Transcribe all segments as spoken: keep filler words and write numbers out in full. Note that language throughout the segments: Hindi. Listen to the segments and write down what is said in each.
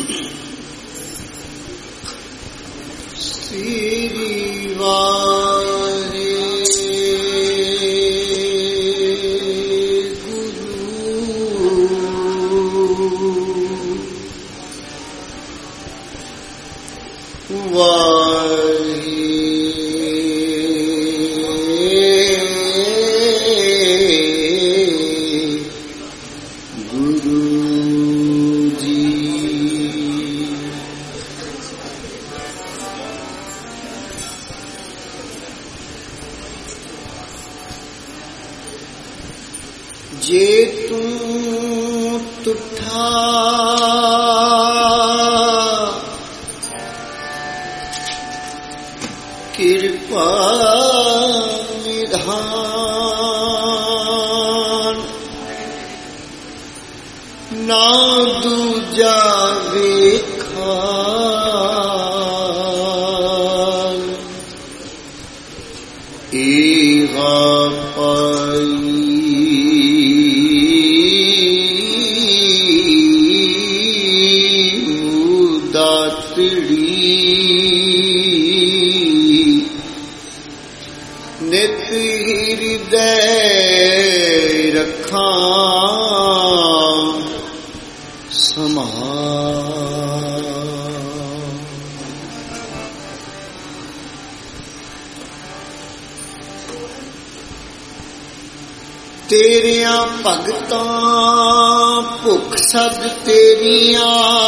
ਤੇਰਿਆਂ ਭਗਤਾਂ ਭੁੱਖ ਸਦ ਤੇਰੀਆਂ,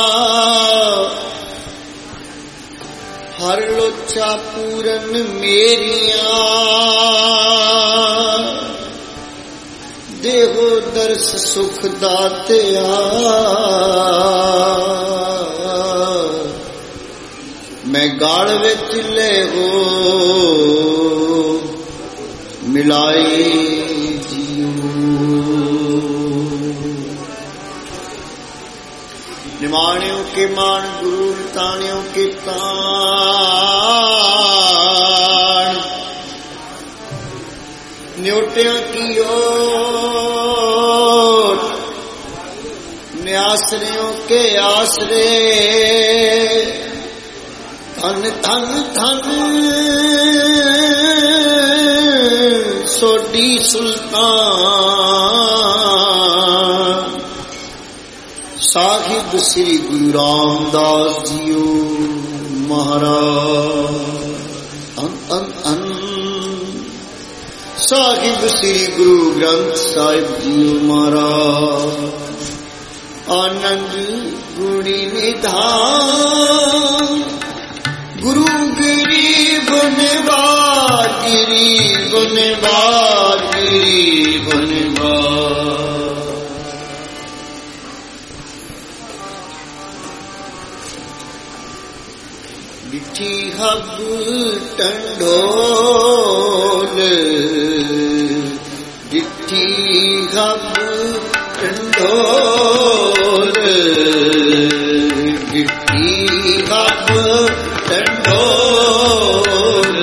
ਹਰ ਲੋਚਾ ਪੂਰਨ ਮੇਰੀਆਂ। ਦੇਹੋ ਦਰਸ ਸੁਖ ਦਾਤਿਆ, ਮੈਂ ਗਾਲ ਵਿੱਚ ਲੈਵੋ ਮਿਲਾਈ। ਨਿਮਾਣਿਓ ਕੇ ਮਾਣ ਗੁਰੂ ਤਾਣਿਓ ਕੇ ਤਾਣ, ਨਿਉਟਿਆਂ ਕੀ ਓਟ ਨਿਆਸਰਿਓ ਕੇ ਆਸਰੇ। ਧਨ ਧਨ ਧਨ ਸੋਢੀ ਸੁਲਤਾਨ, ਸਾਹਿਬ ਸ੍ਰੀ ਗੁਰੂ ਰਾਮਦਾਸ ਜੀਓ ਮਹਾਰਾਜ। ਅਨ ਅਨ ਅਨ ਸਾਹਿਬ ਸ੍ਰੀ ਗੁਰੂ ਗ੍ਰੰਥ ਸਾਹਿਬ ਜੀਓ ਮਹਾਰਾਜ। ਆਨੰਦ ਗੁਣੀ ਨਿਧਾਨ, ਗੁਰੂ ਗਰੀਬ ਨਿਵਾਜ, ਗਰੀਬ ਨਿਵਾਜ, ਗਰੀਬ ਨਿਵਾਜ। ਬਿਠੀ ਹੱਬ ਟੰਡੋਲ, ਬਿਠੀ ਹੱਬ ਟੰਡੋਲ, ਬਿਠੀ ਹੱਬ ਟੰਡੋਲ।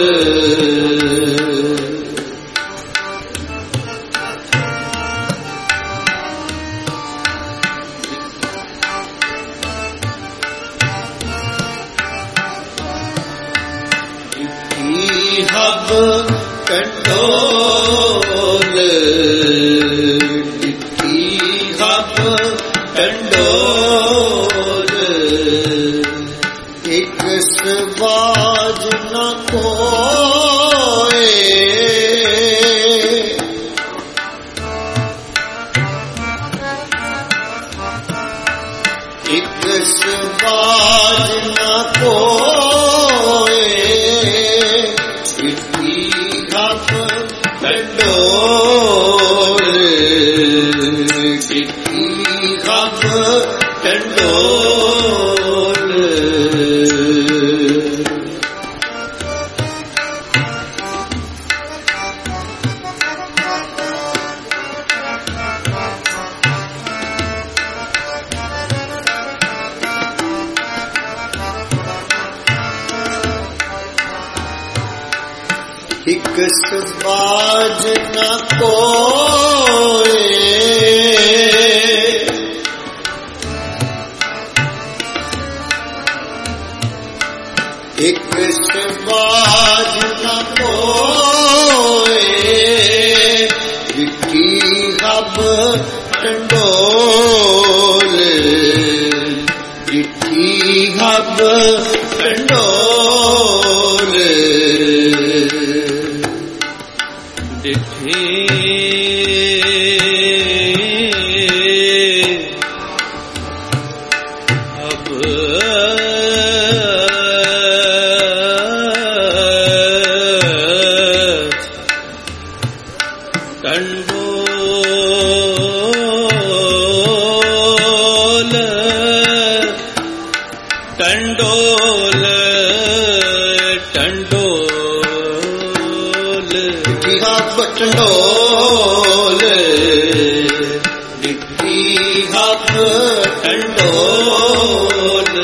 ਹੱਬ ਟੰਡੋਲ, ਡਿੱਠੀ ਹੱਬ ਟੰਡੋਲ। ਇੱਕ ਸਵਾਜ ਨ ਕੋਏ, ਇੱਕ ਸਵਾਜ ਨ ਕੋਏ। ਟੰਡੋਲ, ਡਿੱਠੀ ਹੱਬ ਟੰਡੋਲ। ਇੱਕ ਸਵਾਜ ਨ ਕੋਏ, डिठी हब टंडोल डिठी हब टंडोल डिठी हब टंडोल टंडोल डिठी हब टंडोल डिठी हब टंडोल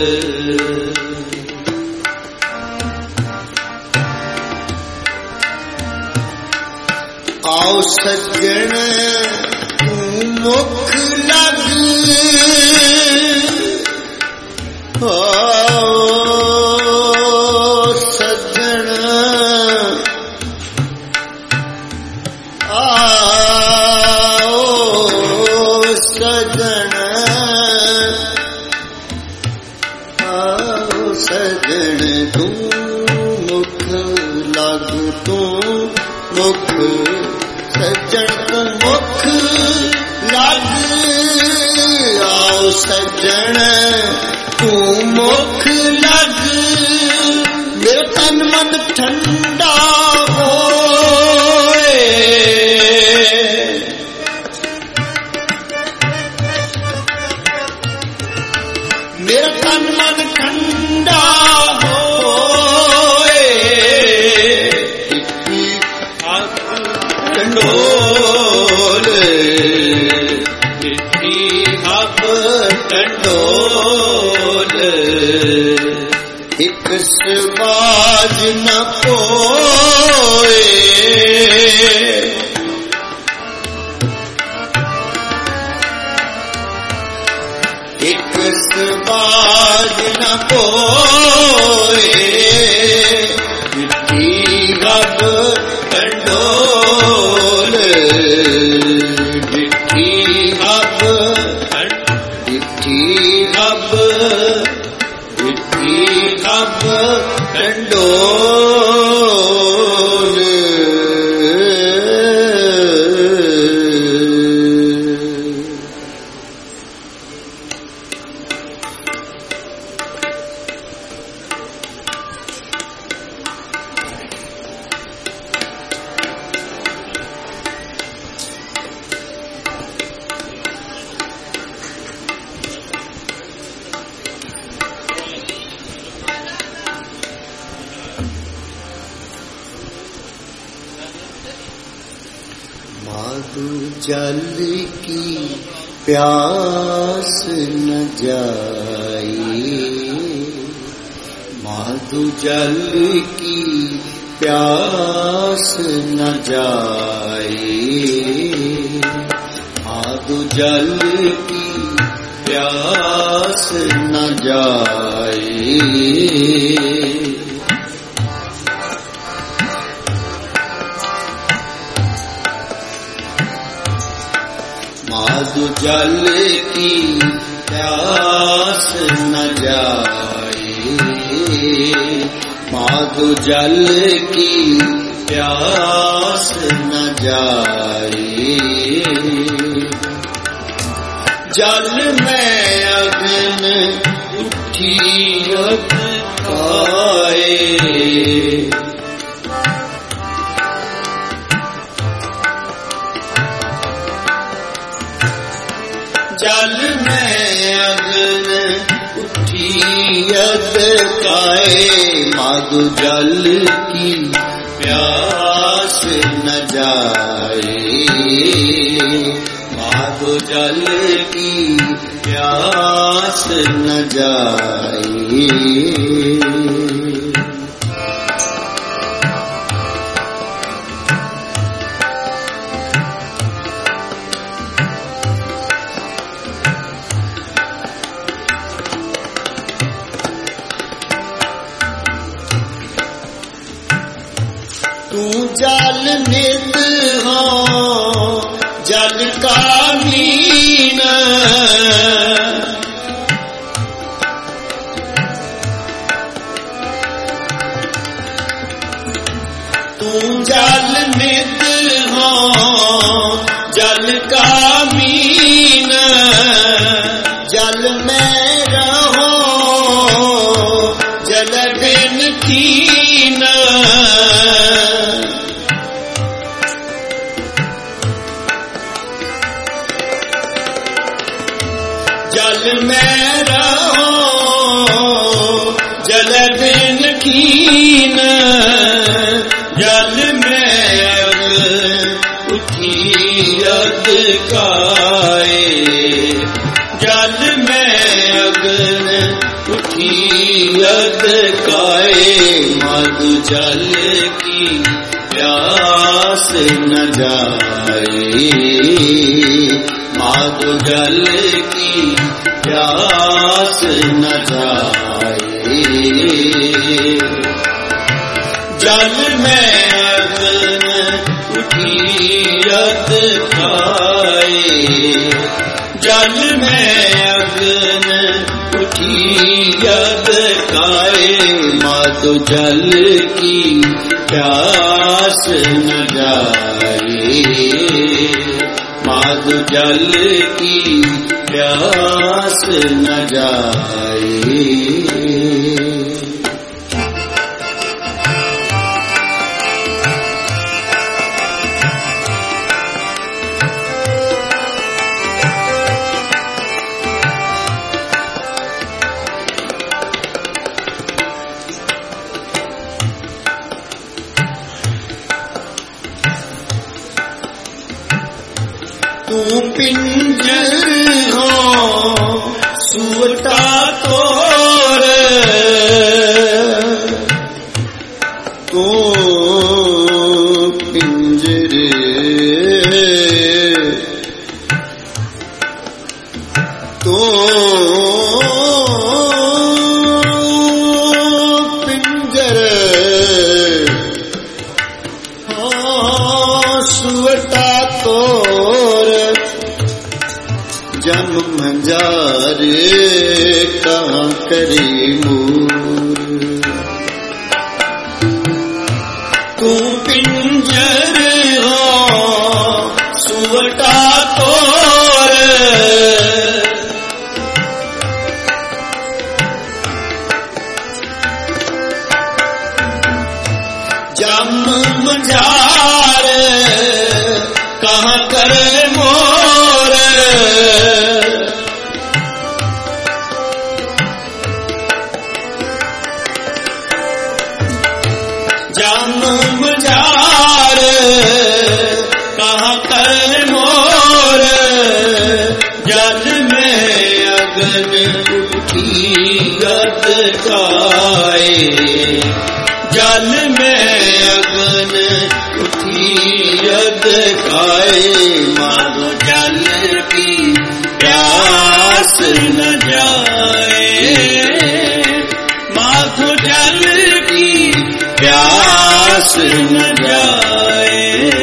आओ सज्जन तू मुख लग आओ सज्जन आओ सज्जन आओ सज्जन तू मुख लग तू मुख सज्जन तू मुख लग आओ सज्जन तू मुख लग मेरा तन मन ठंडा होए मेरा तन मन ठंडा होए डिठी हब टंडोल डिठी हब टंडोल एक सवाज न पोए एक सवाज न पोए डिठी हब टंडोल डिठी हब डिठी हब डिठी हब टंडोल माधु जल की प्यास न जाए माधु जल की प्यास न जाए माधु जल की प्यास न जाए माधु जल की प्यास न जाए माधु जल की प्यास न जाए जल में अग्न उठी खाए जल में अग्न उठी काए माधु जल की प्यास न जाए माधु जल की प्यास न जाए तू जल नित हो जल का मीन तू जल नित हो जल का मीन जल में रहो जल बिन कीन जल में रहो जल बिन कीन जल में अग उठी अग काए जल में अग्न उठी अग काए मधु जल की प्यास न जाए मधु जल की प्यास न जाए जल में अग्न उठी अग खाए जल में अग्न उठी अग खाए मधु जल की प्यास न जाए मधु जल की प्यास न जाए तू पिंजर हो सुवटा तोर तू पिंजर तो पिंजर हो सुवटा तोर जन्म जारे कहाँ करी मूर तू पिंजर हो सुवटा तोर जन्म जारे कहाँ करे मोर जन्म जार कहाँ कर मोर जल में अग्न उठी गत खाए जल में अग्न उठी गत खाए माधो जल की प्यास न जाए माधो जल की प्यास न जाए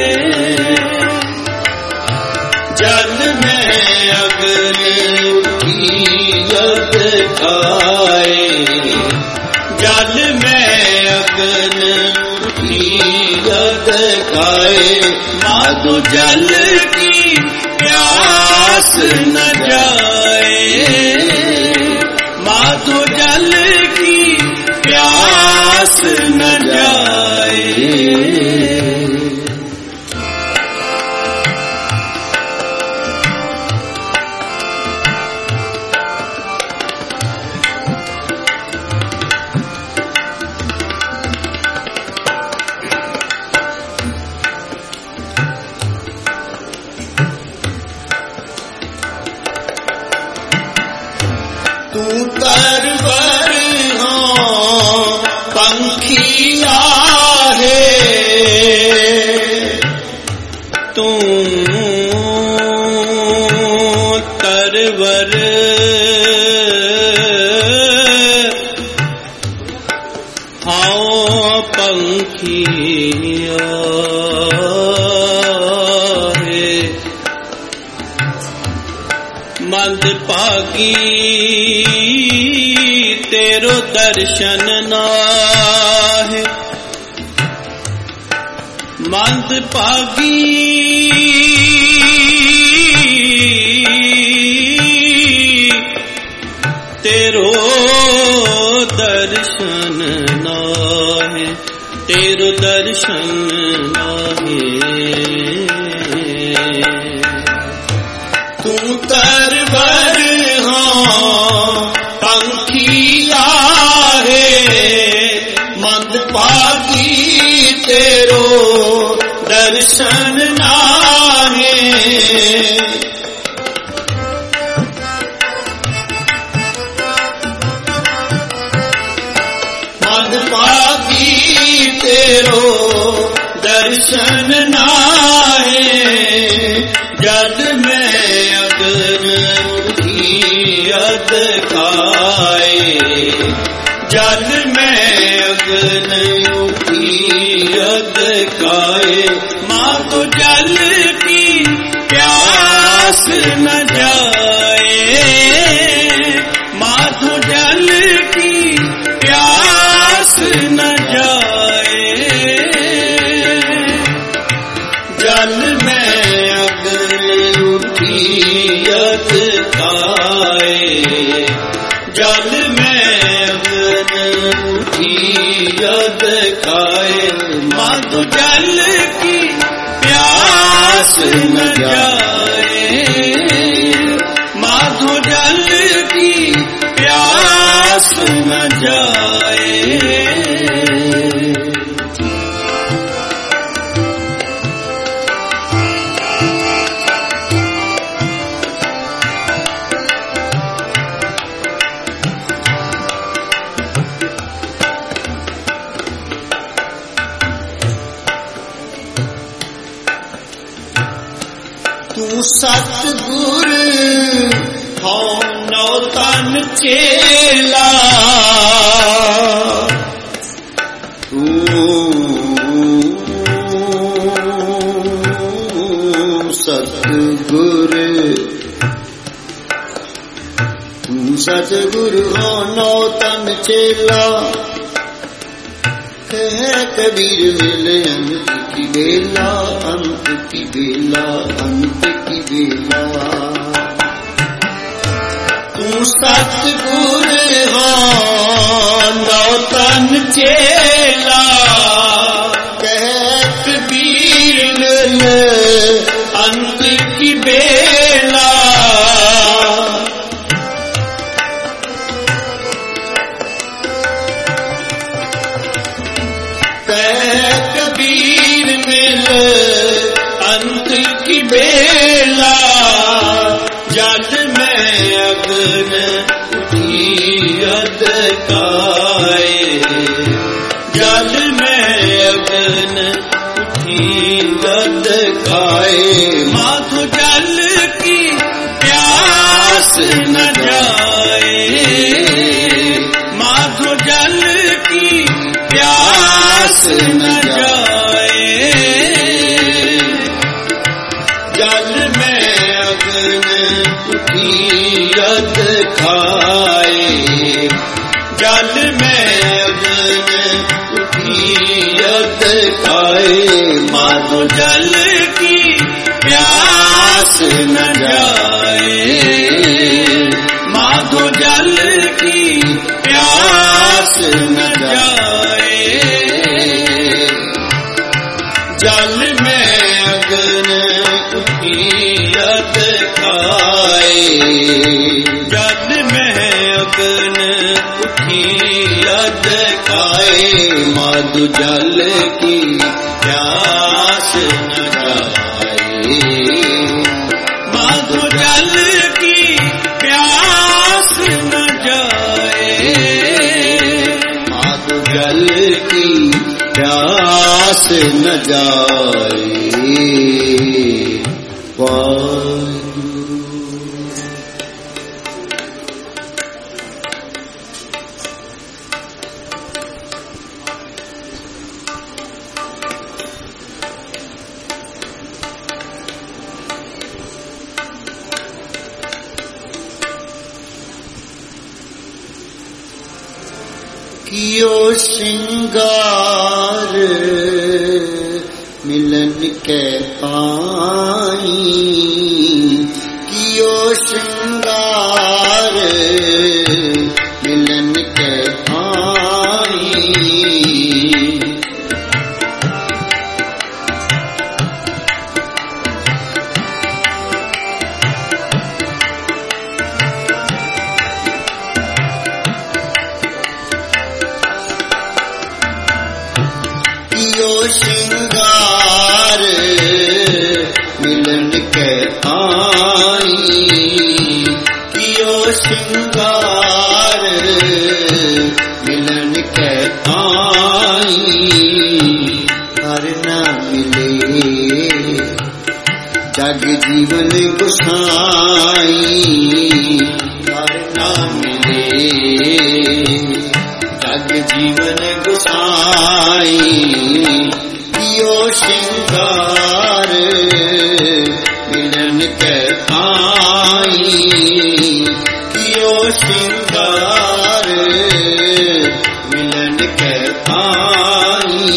जल में अग्न उठी गत खाए जल में अग्न उठी गत खाए माधो जल की प्यास न जाए माधो जल की प्यास न जाए तू तरवर हो पंखिया है तू तरवर हाँ पंखिया है मंद पागी तेरो दर्शन नाहे, मंद पागी तेरो दर्शन नाहे, तेरो दर्शन नाहे। तू तरवर हाँ पंखी आहे, मंद पागी तेरो दर्शन नाहे। मंद पागी तेरो दर्शन नाहे, जद मैं अगन उठियत खाए, जद मैं अगन उठियत खाए। माँ तो जल की प्यास न जाए, माँ तो जल की प्यास न जाए। जल में अगन उठियत खाए, जल में अगन उठियत खाए। माँ तो जल की प्यास न जाए, माँ तो जल की प्यास न जाए। तू सतगुर हो नौ तन चेला, तू सतगुर, तू सतगुर हो नौ तन चेला। कह कबीर मिले अंत की बेला, अंत की बेला, अंत की बेला। तू सतगुर हो नौ तन चेला, कह कबीर मिले अंत की बेला। कबीर मिल अंत की बेला, जल में अगन उठियत खाए, जल में अगन उठियत खाए। माँ तो जल की प्यास न जाए, माँ तो जल की प्यास न जाए। जल में अगन उठियत खाए, जल में अगन उठियत खाए। माँ तो जल की प्यास न जाए, माँ तो जल की प्यास न जाए। जल में अगन उठियत खाए, जल में अगन उठियत खाए। माधु जल की प्यास न जाए, माधु जल की प्यास न जाए, माधु जल की प्यास न जाए। कियो श्रृंगार मिलन के पाई, कियो श्रृंगार मिलन के पाई। श्रृंगार मिलन के आई, कियो श्रृंगार मिलन के आई। हर ना मिले जग जीवन गुसाई, हर ना मिले जग जीवन गुसाई। कियो श्रृंगार मिलन के आई, कियो श्रृंगार मिलन के आई।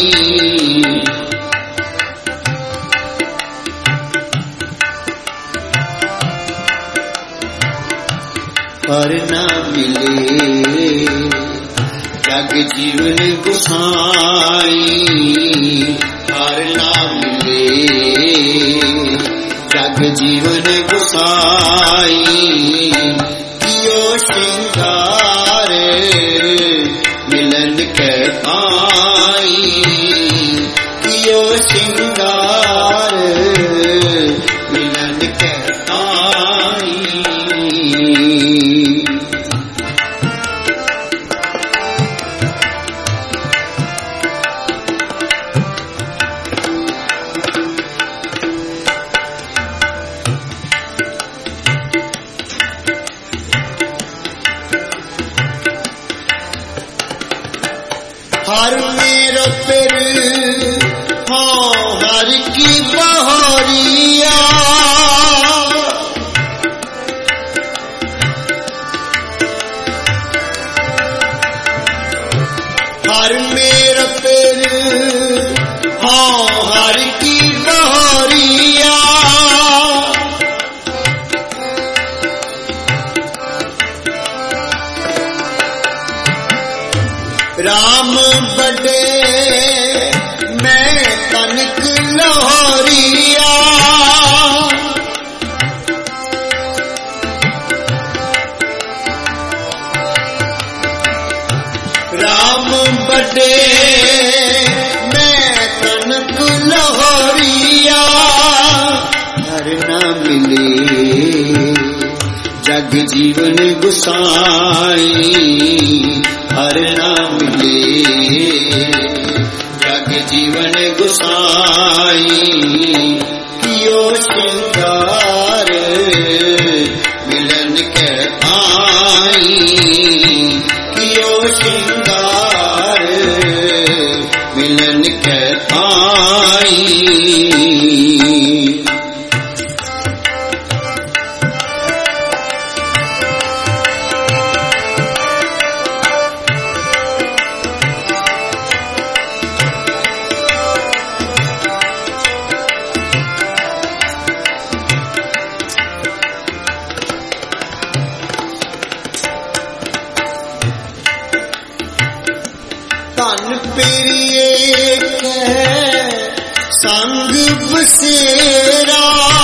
पर ना मिले जग जीवन गुसाई, हर ना मिले जग जीवन गुसाई। कियो श्रृंगार मिलन के आई, कियो श्रृंगार मिलन के आई। हर मेरो पिर हो हर की बहोरिया, हर मेरो पिर हो हर की बहोरिया। राम बड़े मैं तनिक लोहरिया, राम बड़े मैं तनिक लोहरिया। हर ना मिले जग जीवन गुसाई, हर ना मिले जग जीवन गुसाई। कियो श्रृंगार मिलन के आई, कियो श्रृंगार मिलन के आई। धन प्रिय के संग बसेरा,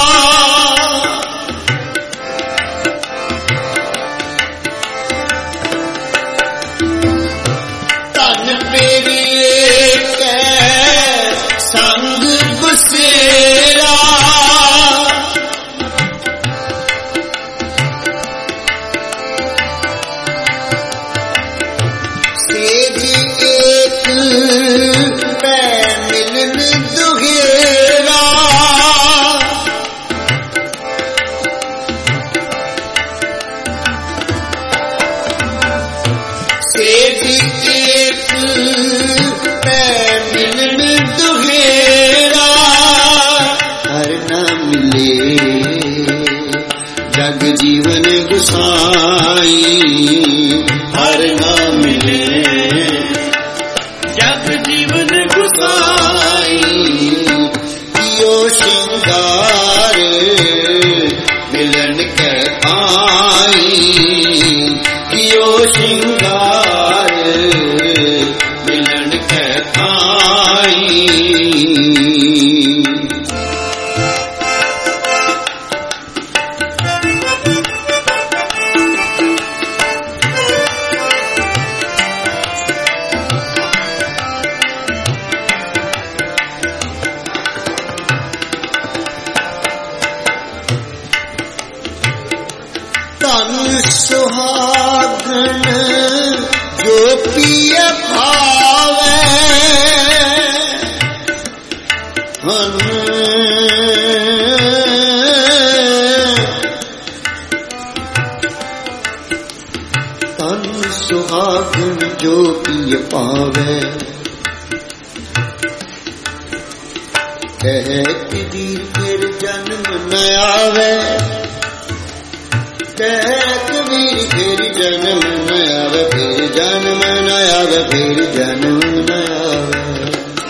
धन प्रिय के संग बसेरा। मिलन दुहेरा, सेठ एक मिलन दुहेरा। हर ना मिले जग जीवन गुसाई, हर ना मिले खाई कियो श्रृंगार मिलन के खाई। सुहागन जो पिय भावे हन तन सुहागन जो पिय पावे कहती दी फिर जन्म न आवे कबीर फिर जन्म न आवे फिर जन्म न आवे फिर जन्म न आवे।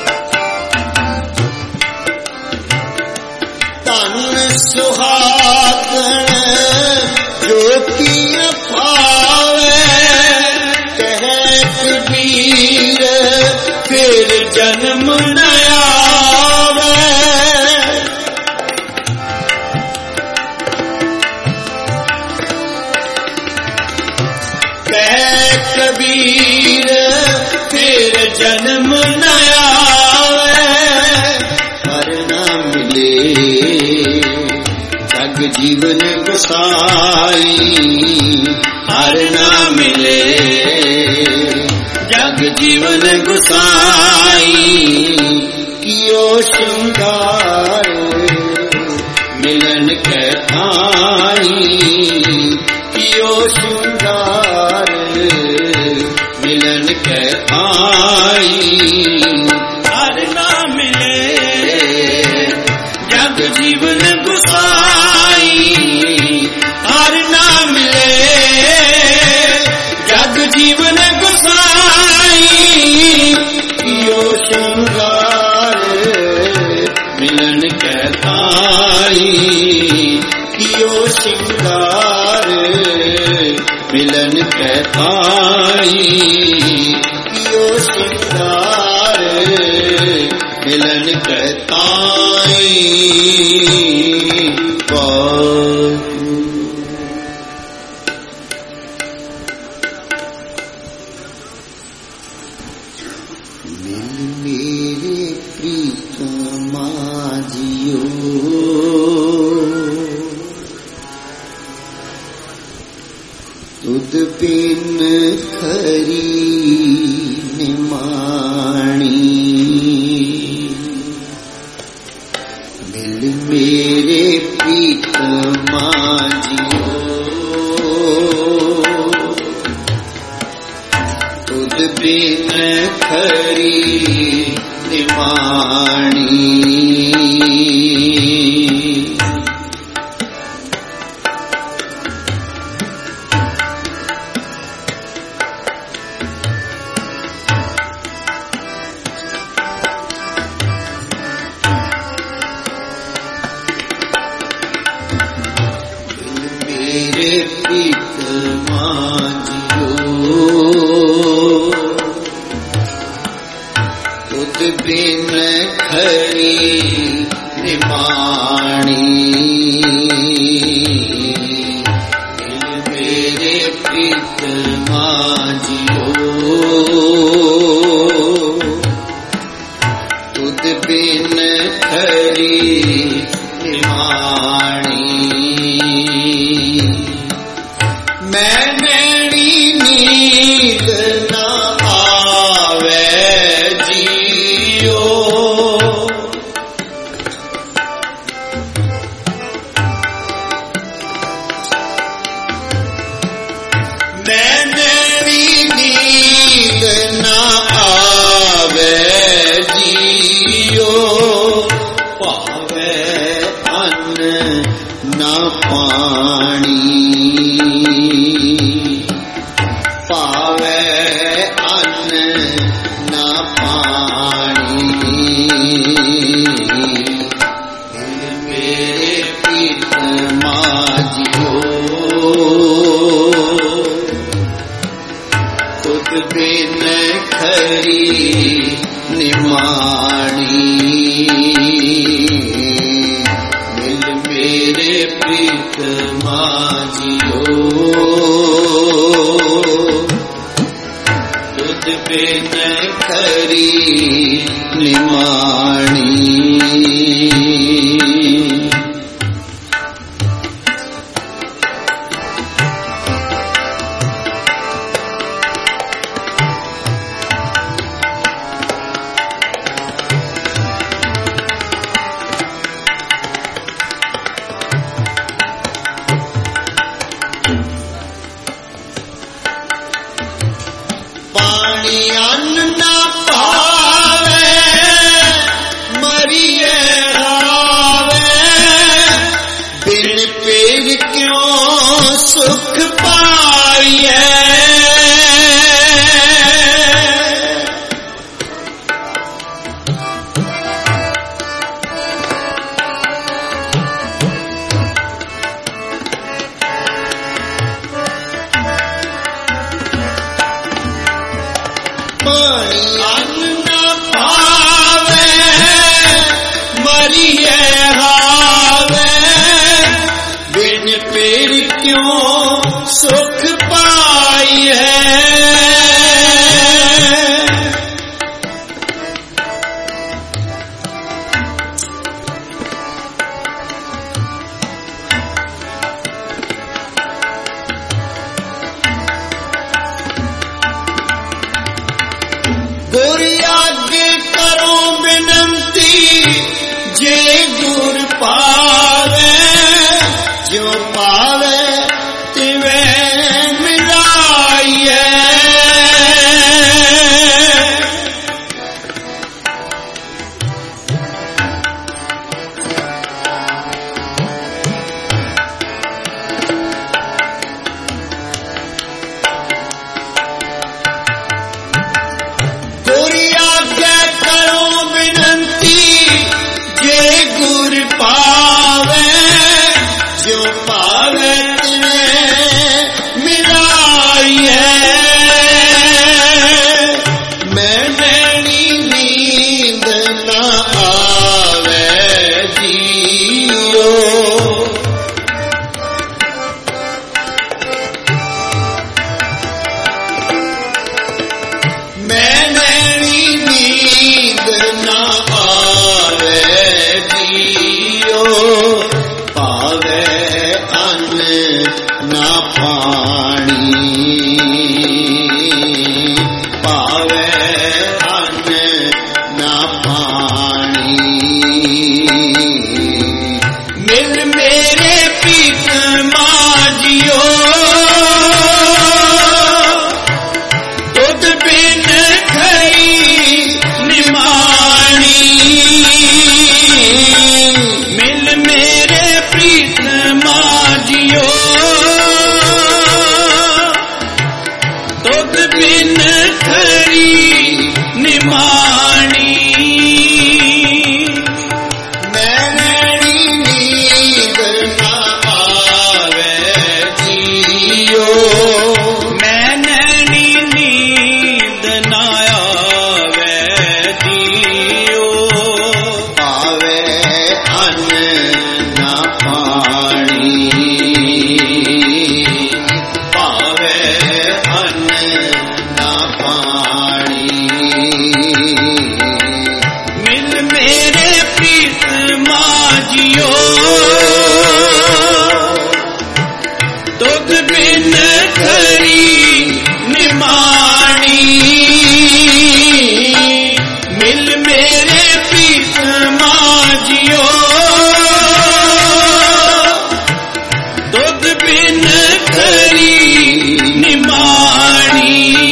तन सुहागन जो पिय पावे कहे कबीर फिर जन्म न आवे। कबीर फिर जन्म न आवे हर ना मिले जग जीवन गुसाई हर ना मिले जग जीवन गुसाई कियो श्रृंगार मिलन के थाई कियो श्रृंगार मिलन के आई हर ना मिले जग जीवन गुसाई हर ना मिले जग जीवन गुसाई कियो श्रृंगार मिलन के आई कियो श्रृंगार मिलन के आई कियो श्रृंगार मिलन के आई। मिल मेरे प्रीतमा जियो तुद बिन खरी निमाणी मिल मेरे प्रीतमा जियो तुद बिन खरी निमाणी मेरे प्रीतमा जियो तुद बिन खरी निमाणी मेरे प्रीतमा जियो तुद बिन खरी निमाणी मैं नैनी नींद न आवे जियो मैं नैनी नींद न आवे जियो पावे अन्न न पानी पावे अन्न न पानी मेरे प्रीतमा जियो निमाणी मिल मेरे प्रीत माझियो तुझ बिन खरी निमाणी पानी अन्न न पावे मरिए रावे बिन पेज क्यों सुख पाइए अन्न न पावे मरिए हावे बिन पेड़ क्यों सुख पाई है गुरु आगे करो विनंती जे गुर पावे जो पावे तिवे मिलाइए पावे जो पावे तिन्हें मिलाई है मैं नैनी नींद न आवे जियो मैं नैनी नींद न आवे पावे अन्न न पानी पावे अन्न न पानी मिल मेरे प्रीत माझियो तुझ बिन खरी निमाणी मिल मेरे प्रीत माझियो तुझ बिन खरी निमाणी मैं नैनी नींद न आवे जियो मैं नैनी नींद न आवे जियो पावे अन्न न पानी पावे अन्न न पानी मिल मेरे प्रीत माझियो तुझ बिन खरी निमाणी मिल मेरे प्रीत माझियो तुझ बिन खरी निमाणी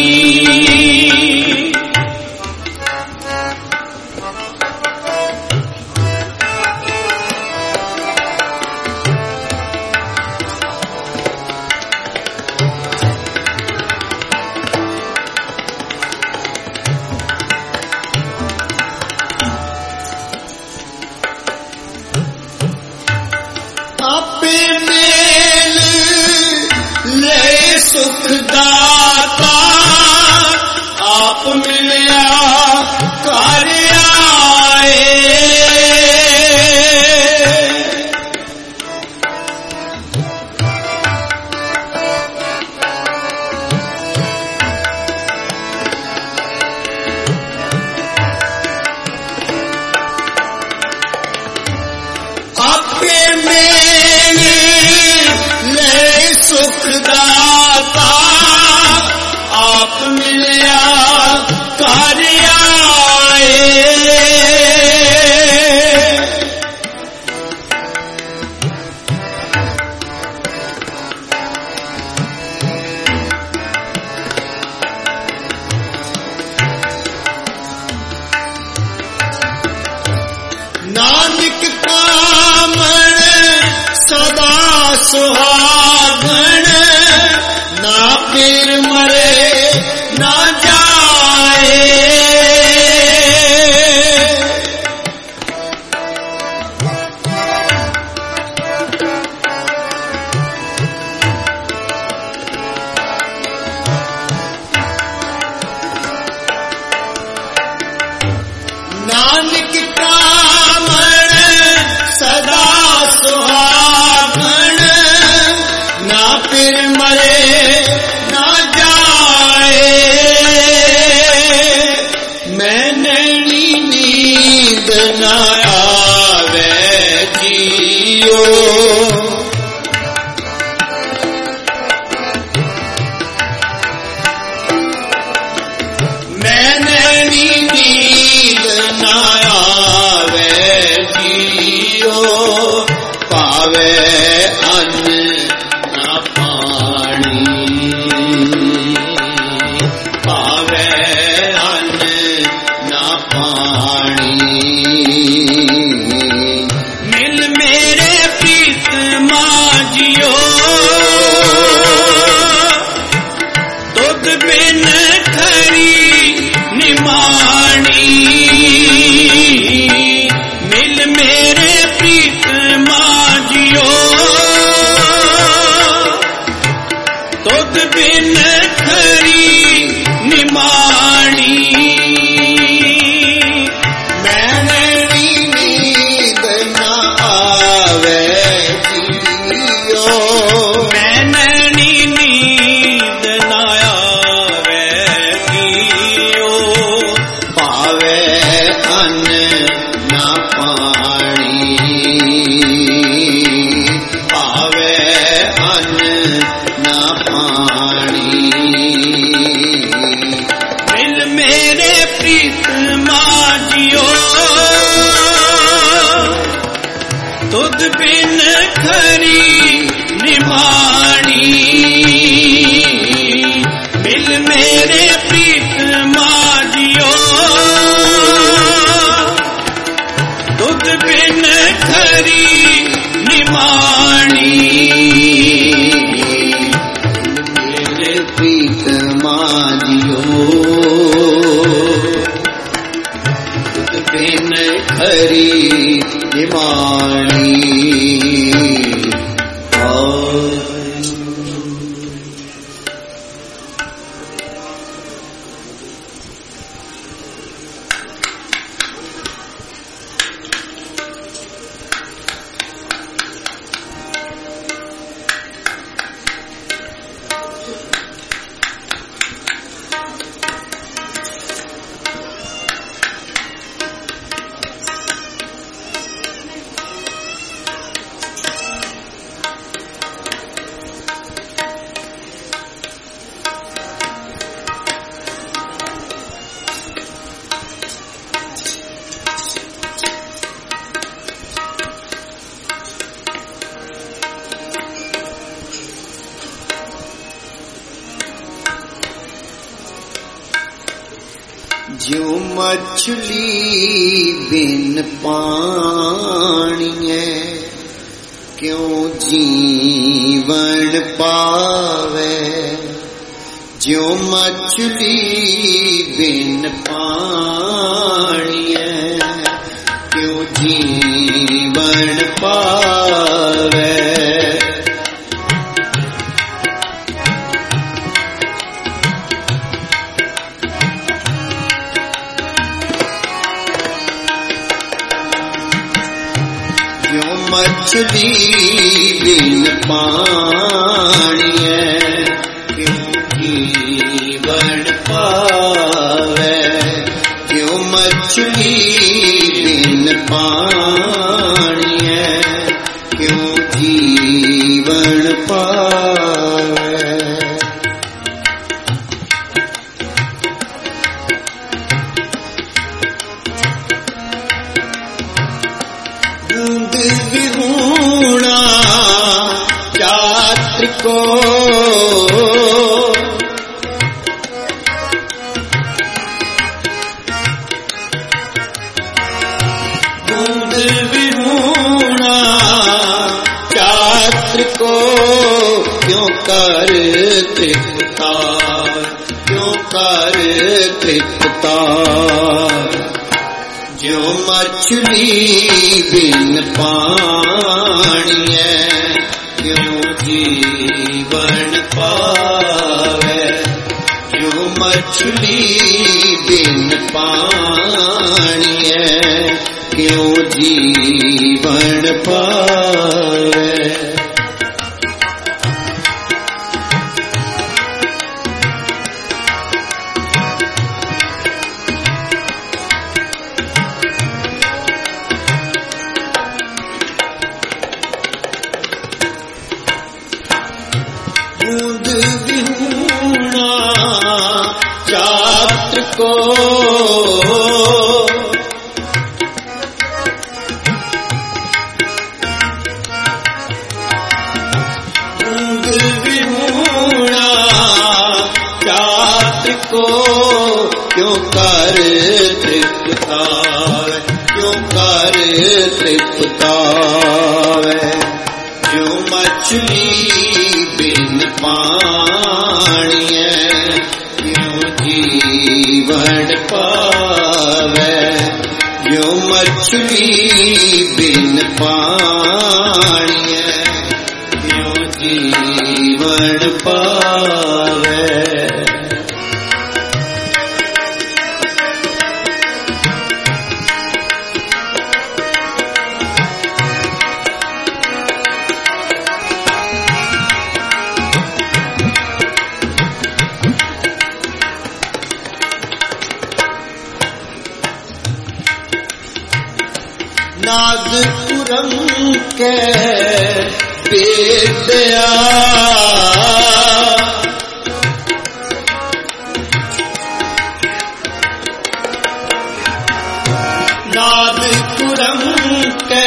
आपे मेल ले सुख दाता आप मिलया कार्य पावे अन्न ना पानी, पावे अन्न ना पानी। मिल मेरे प्रीत माजियो, दुध बिन खरी निमाणी। मिल मेरे प्रीत माजियो, दुध बिन खरी निमाणी। मैननी नींद ना आवे जियो, मैननी नींद ना आवे जियो। पावे अन्न ना पानी, पावे अन्न ना पानी। मिल मेरे प्रीत माजियो, दुध बिन खरी निमाणी। मिल मेरे प्रीत माजियो, दुध बिन खरी निमाणी। मेरे प्रीत माजियो, दुध बिन खरी निमाणी। ज्यों मछली बिन पानिए, क्यों जीवन पावे। ज्यों मछली बिन पानिए, क्यों जीवन पावे। मछली बिन पानिए, क्यों जीवन पावे। क्यों मछली बिन पानिए, क्यों जीवन पावे। बूंद विहूणा चात्र को, बूंद विहूणा चात्र को, क्यों कर तृप्ता, क्यों कर तृप्ता। जो मछली बिन पानिए, क्यों जीवन पावे। जो मछली बिन पानिए, क्यों जीवन पावे। बूंद विहूणा चात्र को, को क्यों कर तृप्तावे, क्यों कर तृप्तावे। क्यों मछली बिन पानी क्यों जीवन पावे। क्यों मछली बिन पानी क्यों जीवन पावे। नागपुरम के वेदया नागपुरम के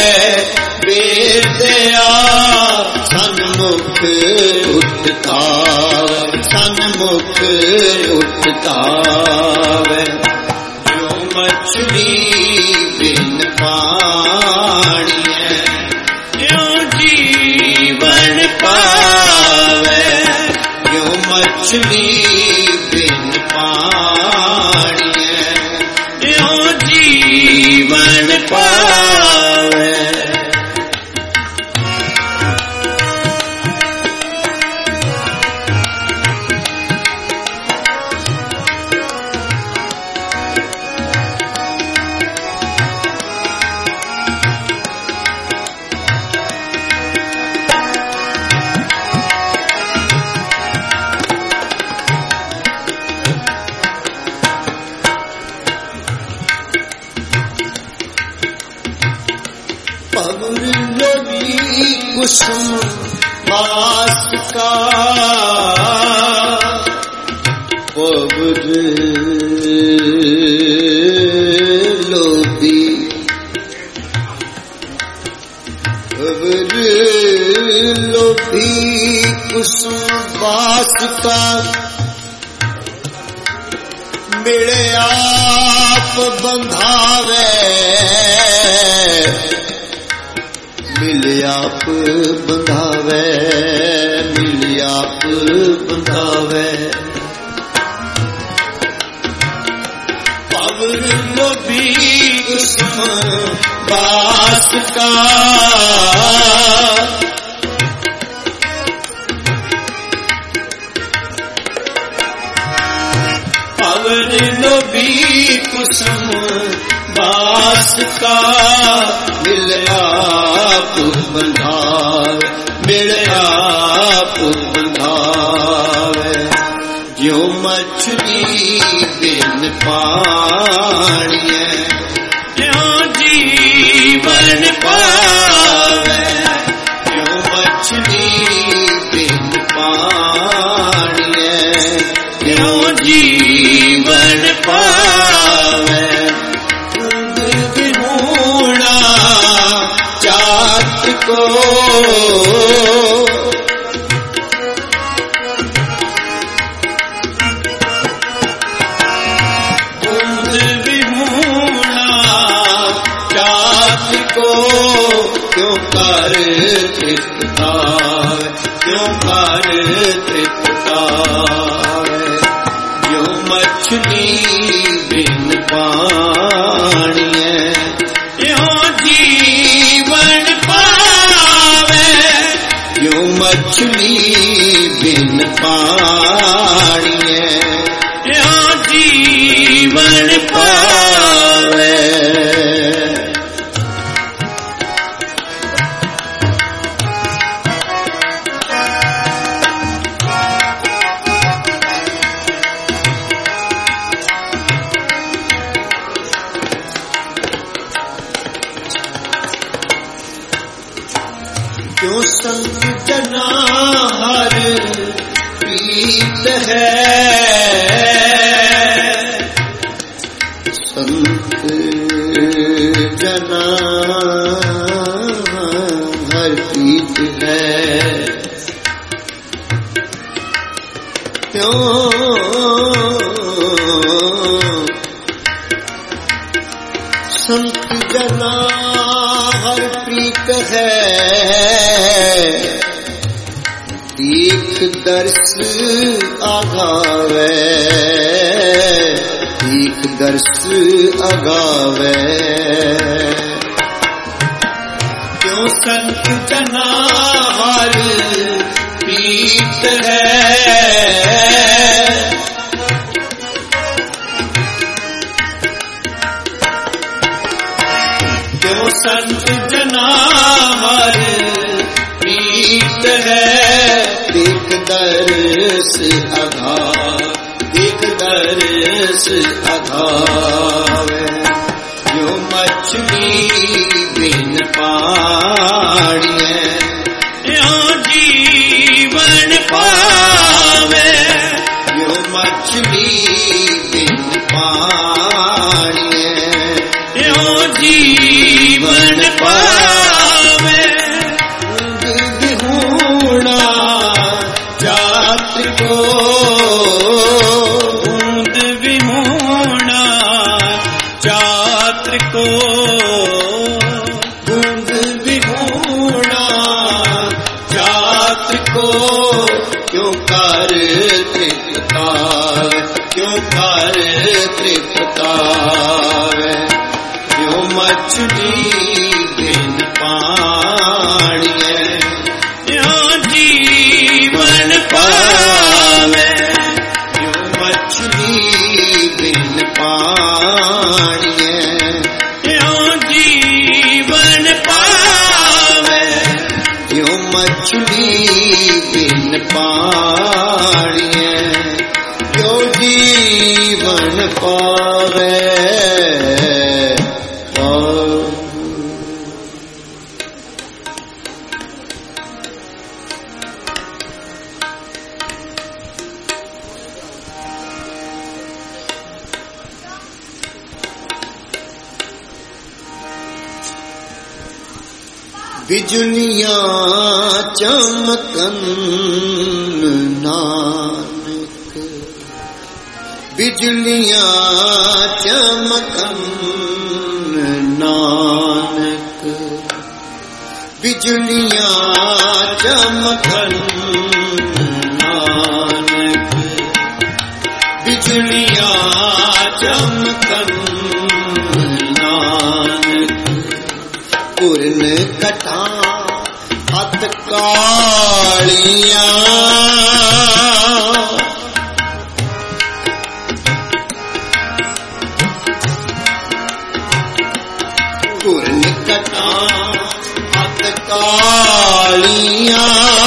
वेदया सन्मुख उठता सन्मुख उठता जो मछली बिन पानी क्यों जीवन पावे। क्यों मछली बिन पानी क्यों जीवन पावे। पवर लोभी कुसुम बास का पवर लोभी पवर लोभी कुसुम बास का मिले आप बंधावे। मिले आप बंधावे मिले आप बंधावे। पवर लोभी कुसुम बास का पवर लोभी कुसुम बास का मिल आप बंधावे मिल आप बंधावे। जो मछली बिन पानी क्यों जीवन पावे। जो मछली बिन पानी क्यों जीवन पावे। जात को कुंद विमूढ़ा जात को क्यों कर तृप्ता क्यों कर तृप्ता। जो मछली बिन पानी मछली बिन पानी क्यों जीवन पावे। क्यों संत जना हर प्रीत है। संत जना हर प्रीत है। क्यों जना हर प्रीत है, दीख दर्श आगावे, दीख दर्श आगावे। क्यों संत जना हर प्रीत है, क्यों संत जना हर प्रीत है। देख दर्श अघा, देख दर्श अघावे, जो मछली बिन पानी है, यो जीवन पावे, जो मछली बिन पानी है, यो जीवन पावे। विहूणा जात को, बूंद विहूणा छात्र को, बूंद विहूणा जात को, क्यों कर तृप्तावे, क्यों कर तृप्तावे, जो मछली बिन पानी है, यो जीवन पावे, जो मछली बिन पानी है, यो जीवन पावे, जो मछली बिन पानी है, जो जीवन पावे। बिजलियां चमकन नानक, बिजलियां चमकन नानक, बिजलियां चमकन नानक, बिजलियां चमकन नानक। पूर्ण कटा हथ कालियां, पूर्ण कटा हथ कालियां,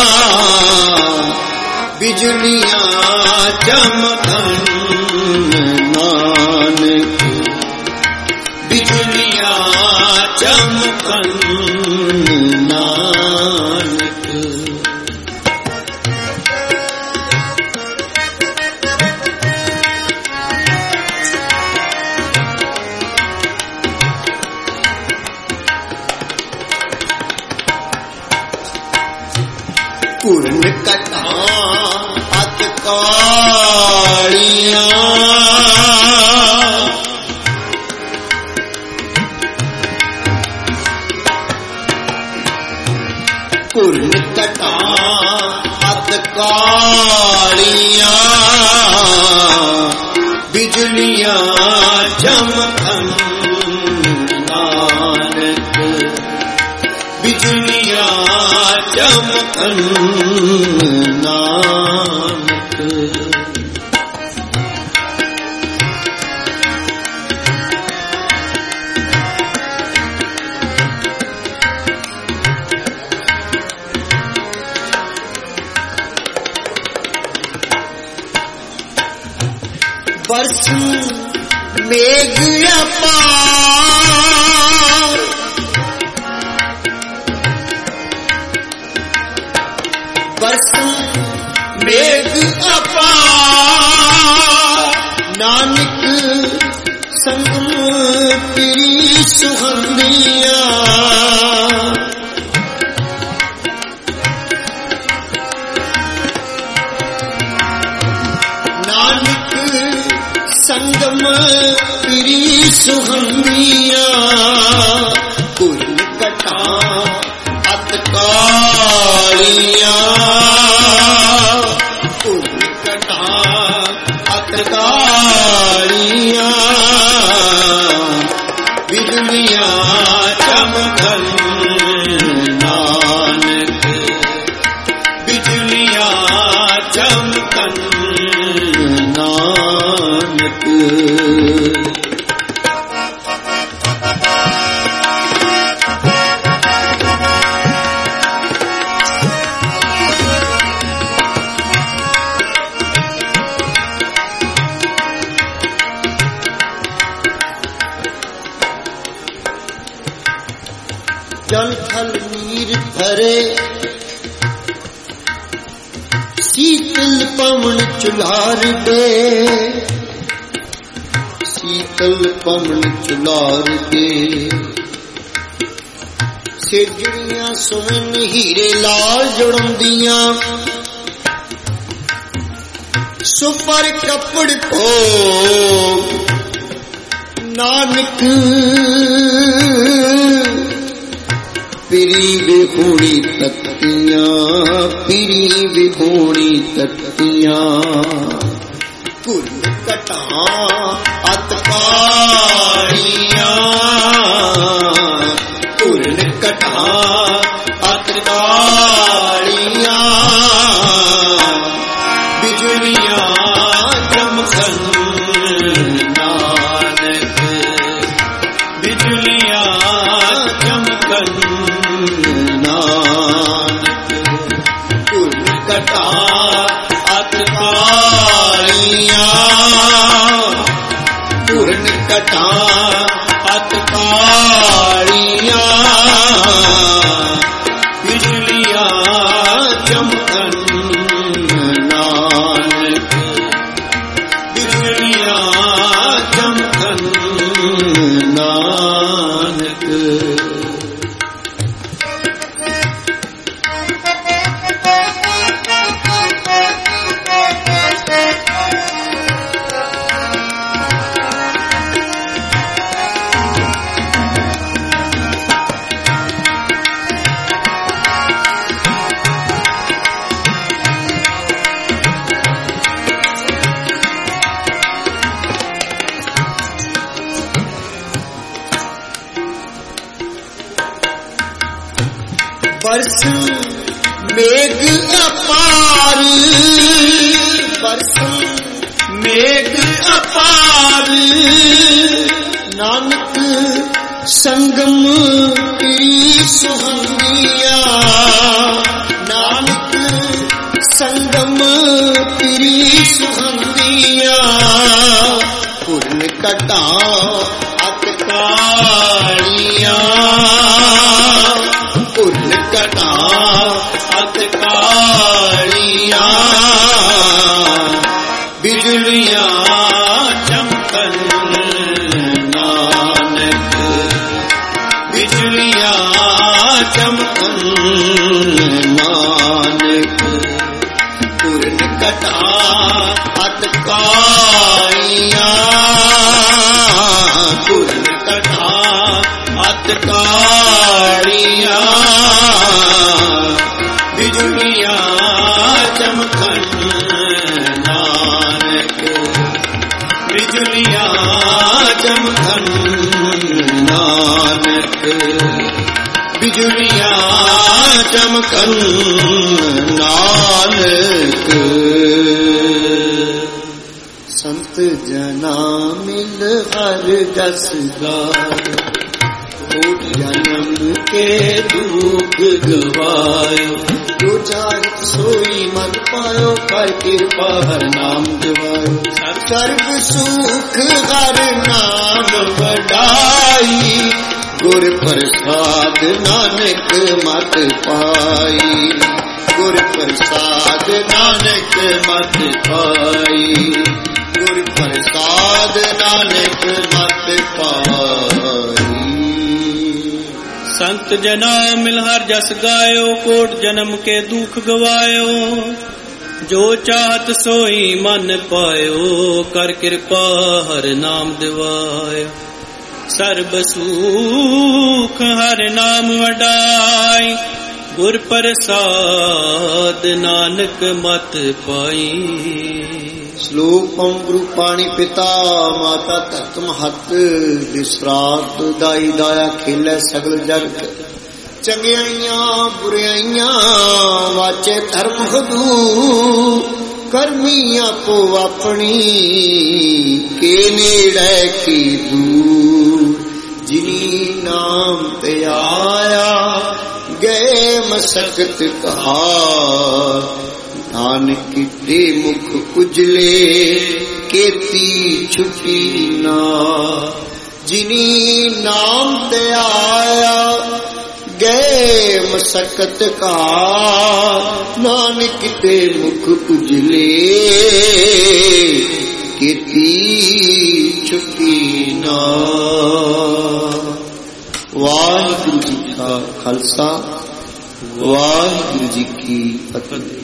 बिजलियां चमकन नानक, बिजलियां चमकन नानक। पूर्ण कथा हथ कालियां, पूर्ण कथा हथ कालियां, बिजलियां चमकन नानक, बिजलियां चमकन नानक। बरस मेघ अपार, बरस मेघ अपार, नानक संगम तेरी सुहंदियां, नानक संगम तेरी सुहंदिया कुल कटा अत कालिया कुल कटा अत कालिया बिजलियां चमकन नानक बिजलियां चमकन नानक। जल थल नीर भरे शीतल पवन चुलार दे शीतल पवन चुलार दे सेजड़ियां सुन हीरे लाल जुड़दियां सुपर कपड़ को नानक पिरी विहूणी तत्तियां पिरी विहूणी तत्तियां कुल कटा अत कालियां कुल कटा अत कालियां बिजलियां चमकन नानक बिजलियां चमकन नानक कुल कटा अत कालियां कुल कटा अत कालियां बिजलियां चमकन नानक बिजलियां चमकन नानक। बरस मेघ अपार बरस मेघ अपार नानक संगम की सुहंदिया नानक संगम की सुहंदिया कुल कटा अत कालियां कुल कटा अत कालियां बिजलियां चमकन नानक बिजलियां चमकन नानक कुल कटा अत कालियां कुल कटा अत कालियां बिजलियां चमकन नानक बिजलियां चमकन नानक बिजलियां चमकन नानक। संत जना मिल हर जस गाय कोट जन्म के दुख गवायो जो चाहत सोई मन पायो कर कृपा हर नाम दिवायो सर्व सुख हर नाम बढ़ाई गुर प्रसाद नानक मत पाई गुर प्रसाद नानक मत पाई गुर प्रसाद नानक मत पाई। संत जना मिल हर जस गायो कोट जन्म के दुख गवायो जो चाहत सोई मन पायो कर कृपा हर नाम दिवायो ਸਰਬ ਸੂਖ ਹਰਿ ਨਾਮ ਵਡਾਈ, ਗੁਰ ਪ੍ਰਸਾਦ ਨਾਨਕ ਮਤ ਪਾਈ। ਸ਼ਲੋਕ ਓਮ ਗੁਰੂ ਪਾਣੀ ਪਿਤਾ ਮਾਤਾ ਧਰਤ ਮਹੱਤ, ਵਿਸਰਾਤ ਦਾਈ ਦਾਇਆ ਖੇਲੇ ਸਗਲ ਜਗਤ, ਚੰਗਿਆਈਆਂ ਬੁਰਿਆਈਆਂ ਵਾਚੇ ਧਰਮ ਹਦੂ, ਕਰਮੀ ਆਪੋ ਆਪਣੀ ਕੇ ਨੇੜੇ ਕੀ ਦੂਰ, ਜਿਨੀ ਨਾਮ ਤੇ ਆਇਆ ਗਏ ਮਸਕਤ ਕਹਾ, ਨਾਨਕ ਦੇ ਮੁਖ ਉਜਲੇ ਕੀਤੀ ਛੁਟੀ ਨਾ, ਜਿਨੀ ਨਾਮ ਤੇ ਆਇਆ ਗਏ ਮਸਕਤ ਕਾ, ਨਾਨਕ ਤੇ ਮੁਖ ਉਜਲੇ ਕੀਤੀ ਛੁਟੀ ਨਾ। ਵਾਹਿਗੁਰੂ ਜੀ ਕਾ ਖਾਲਸਾ, ਵਾਹਿਗੁਰੂ ਜੀ ਕੀ ਫਤਿਹ।